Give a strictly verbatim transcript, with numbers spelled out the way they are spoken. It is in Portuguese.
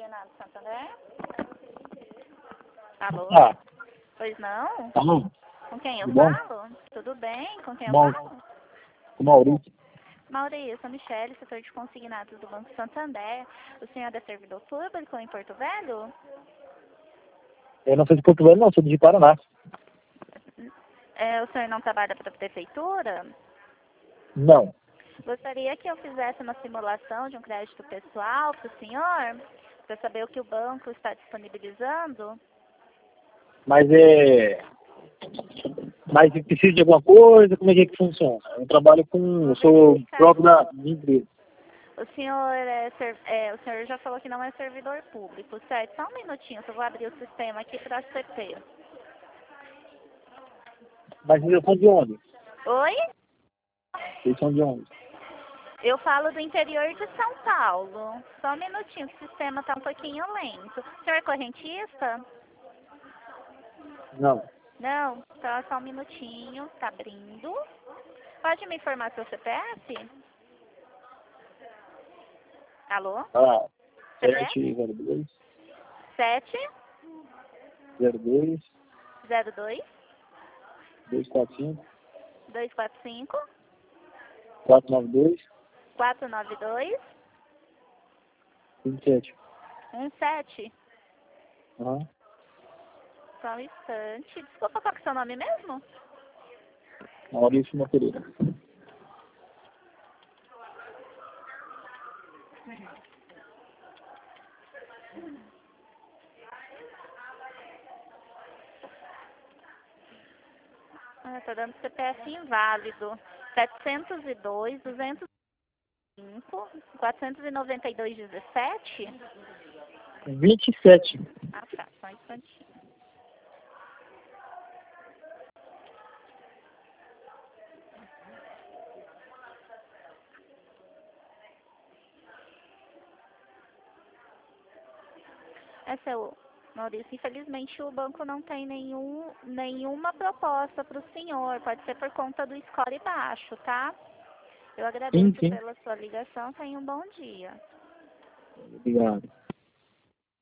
Consignado Santander? Alô? Ah, Pois não? alô? Com quem eu Tudo bom? falo? Tudo bem? Com quem eu Bom, falo? o Maurício. Maurício, sou Michele, setor de consignados do Banco Santander. O senhor é servidor público em Porto Velho? Eu não sou de Porto Velho, não, sou de Paraná. É, o senhor não trabalha para a prefeitura? Não, Gostaria que eu fizesse uma simulação de um crédito pessoal para o senhor, para saber o que o banco está disponibilizando. mas é... Mas precisa de alguma coisa? Como é que, é que funciona? Eu trabalho com... Eu sou próprio da minha empresa. O senhor, é, ser- é, o senhor já falou que não é servidor público, certo? Só um minutinho, que eu vou abrir o sistema aqui para C P. Mas eles são de onde? Oi? Eles são de onde? Eu falo do interior de São Paulo. Só um minutinho, que o sistema está um pouquinho lento. O senhor é correntista? Não. Não? Então, só um minutinho, está abrindo. Pode me informar seu C P F? Alô? Ah, C P F? sete zero dois, sete zero dois, zero dois dois quatro cinco, dois quatro cinco quatro nove dois, quatro nove dois vinte e sete. um sete. Aham. Só um instante. Desculpa, qual que é o seu nome mesmo? Maurício Moreira. Ah, tá dando C P F inválido. setecentos e dois, duzentos e cinco, quatrocentos e noventa e dois, dezessete. vinte e sete. Ah, tá. Só um instantinho. É seu Maurício, infelizmente o banco não tem nenhum, nenhuma proposta para o senhor. Pode ser por conta do score baixo, tá? Eu Sim, agradeço sim. pela sua ligação. Tenha um bom dia. Obrigado.